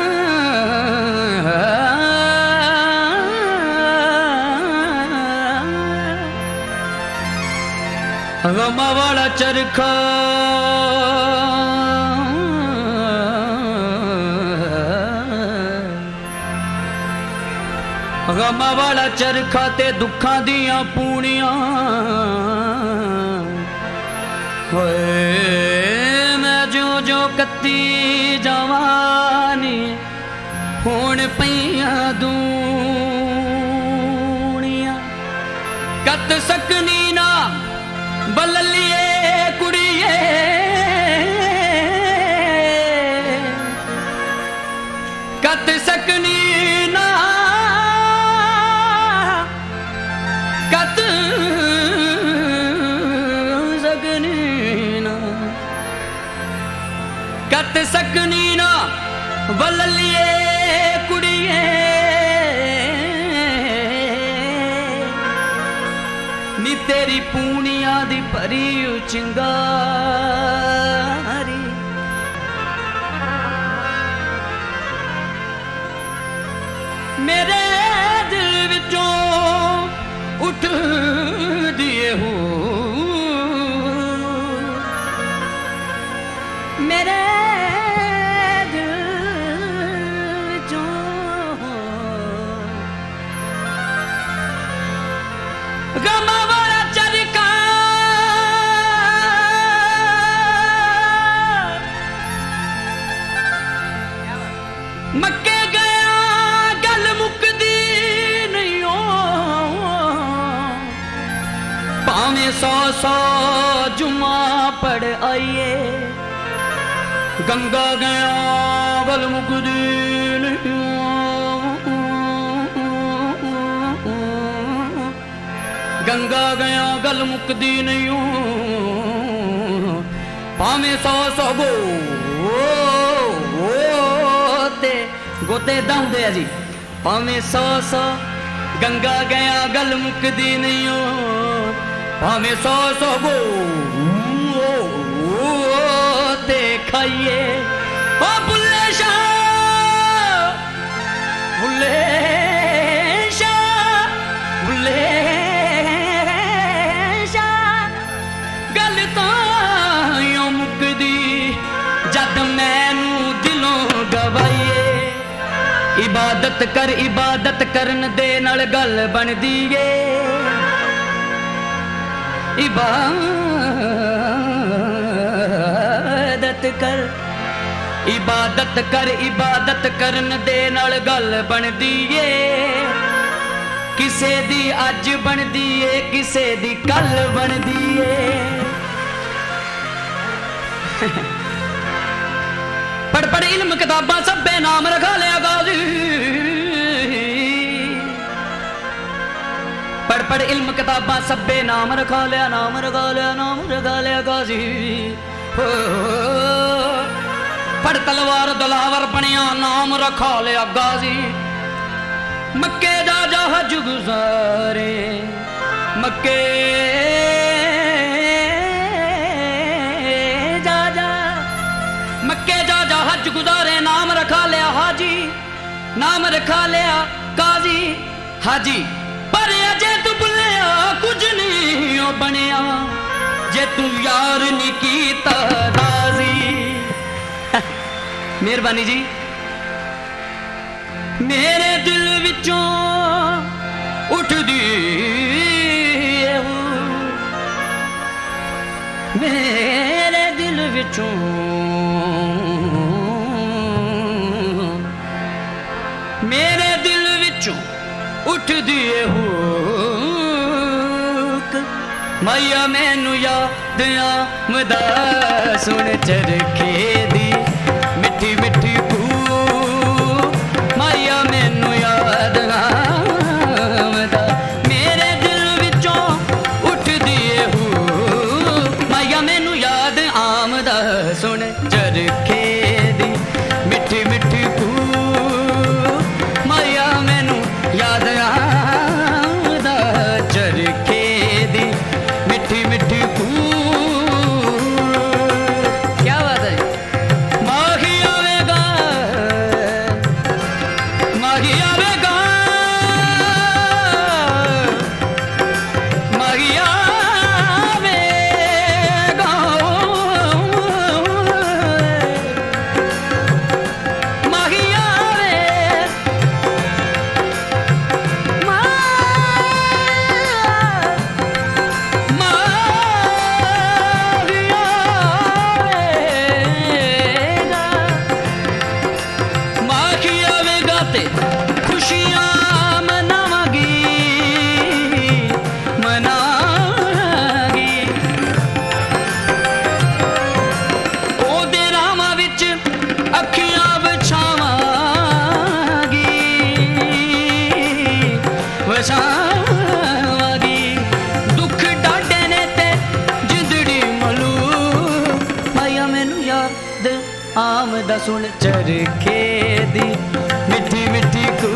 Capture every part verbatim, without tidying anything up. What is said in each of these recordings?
गमा वाला चरखा गमा वाला चरखा ते दुखा दियां पूनियां होए मैं जो जो कत्ती जवानी हुण पईयां दूनियां कत सकनी ना बल्लिए कुड़िए कत सकनी ना कत सकनी ना कत सकनी ना बल्लिए कुड़िए नी तेरी पूनिया दी भरी चिंगारी मेरे दिल विचों उठ दिए हो मेरे दिल विचों गमा वाला चरखा मक्के गया गल मुकदी नहीं हो भावें सौ सौ जुमा पढ़ आइए गंगा गया गल मुकदी नहीं हो गंगा गया गल मुकदी नहीं हो भावें सौ सौ गो गोते गोते दाउंदे आ जी भावें सौ सौ गंगा गया गल मुकदी नहीं हो भावें सौ सौ गो ते खाइए ओ बुल्ले शाह बुल्ले शाह बुल्ले शाह गल तां मुकदी जद मैनू दिलों गवाइए इबादत कर इबादत करन दे नाल गल बनदी ए इबादत कर इबादत कर इबादत करन दे नाल गल बनदी ए किसे दी अज बनदी ए किसे दी कल बनदी ए पढ़ पढ़ इल्म किताबां सब्बे नाम रखा लिया गाजी पढ़ पढ़ इल्म किताबां सब्बे नाम रखा लिया नाम रखा लिया नाम रखा लिया गाजी पढ़ तलवार दलावर बनिया नाम रखा लिया गाजी मक्के जा जा हज गुजारे मक्के जा जा मक्के जा जा हज गुजारे नाम रखा लिया हाजी नाम रखा लिया काजी हाजी पर अजे तू बुलिया कुछ नहीं बनिया जे तू यार नहीं कीता राजी मेहरबानी जी मेरे दिल विचों उठदी मेरे दिल विचों मेरे दिल विचों उठदी हुक मैया मैनू याद आमदा सुन चरखे दी मिठी मिठी भू मैया मैनू याद आमदा मेरे दिल विचों उठदी हुक मैया मैनू याद आमदा सुन चरखे दी मिठी मिठी भू मैया मैनू याद आमदा चरखे दी मिठी मिठी भू क्या बात है ते खुशियां मनावांगी मनागी ओदे रामां विच अखियां विछावांगी वछावांगी दुख डाडे ने ते जिंदड़ी मलू माया मैनू याद आमदा सुन चरखे दी मिठी मिठी कू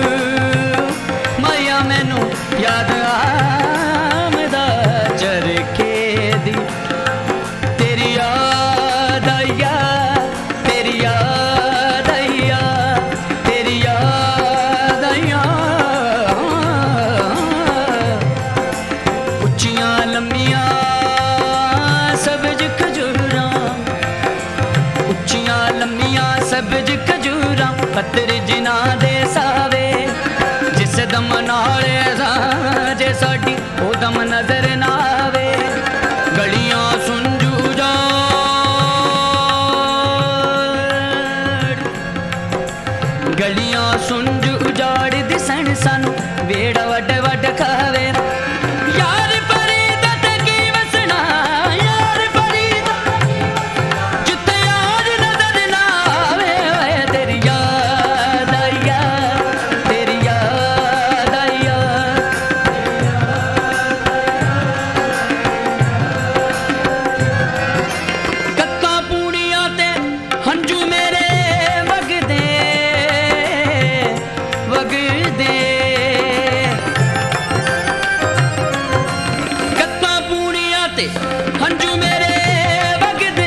माया मैनू याद आमदा चरखे दी तेरी याद आइया तेरी याद आइया तेरी याद आइया उच्चियां लम्मियां सबज खजूरां उच्चियां लम्मियां सबज खजूरां पत्तर जिना दे सावे जिस दम नाल जे साडी ओ दम नजर ना आवे गलियां सुंजू उजाड़ गलियां सुंज उजाड़ दिसन सानू वेड़ा वड वड खावे यार फरीदा ते की वसना यार फरीदा जिथे यार नजर ना आवे ओए तेरी याद आइया तेरी याद आइया कक्का पूड़ियां ते हंजू मेरे वगदे वगदे कक्का पूड़ियां ते हंजू मेरे वगदे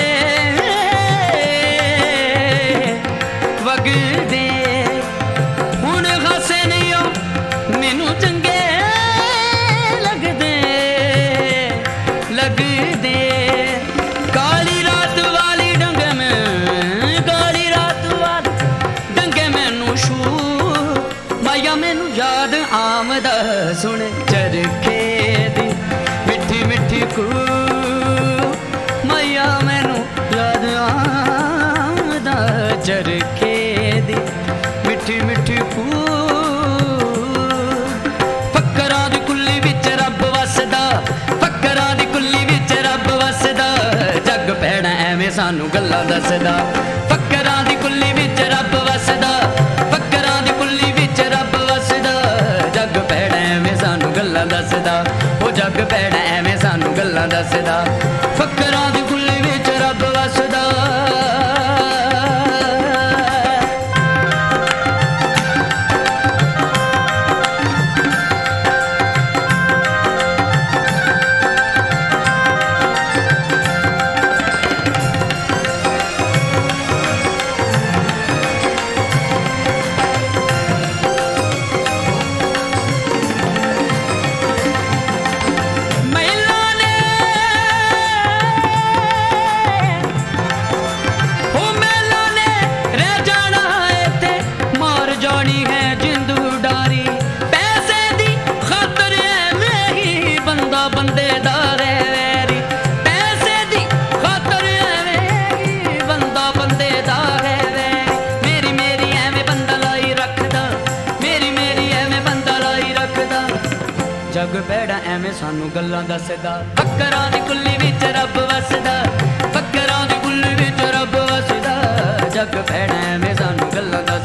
वगदे हुण खासे नहीं हो मैनू चंगे लगदे लगदे काली रात वाली डंगे में काली रात वाली डंगे मैनू छू माया मैनू याद आमदा सुन चरखे दी मिठी मिठी कू माया मैनू याद आमदा चरखे दी मिठी मिठी कू फकरां दी कुल्ली विच रब वसदा फकरां दी कुल्ली विच रब वसदा जग पैड़ा एवें सानू गल्लां दसदा फकरां दी कुल्ली विच रब वसदा फकरां दी कुल्ली विच रब वसदा जग पैड़ा एवें सानू गल्लां दसदा ओ जग पैड़ा एवें सानू गल्लां दसदा फकरां दी कुल्ली विच रब वसदा महिला ने ओ महिला ने रह जाना है ते मार जानी है जिंदू डारी पैसे दी खातर एवें ही बंदा बंदे दा रह वैरी पैसे दी खातर एवें ही बंदा बंदे दा रह वैरी मेरी मेरी एवें बंदा लाई रखदा मेरी मेरी एवें बंदा लाई रखदा जग पैड़ा एवें सानू गल्लां दसदा फकरां दी कुल्ली विच रब वसदा फकरां दी कुल्ली विच रब वसदा जग पैड़ा एवें सानू गल्लां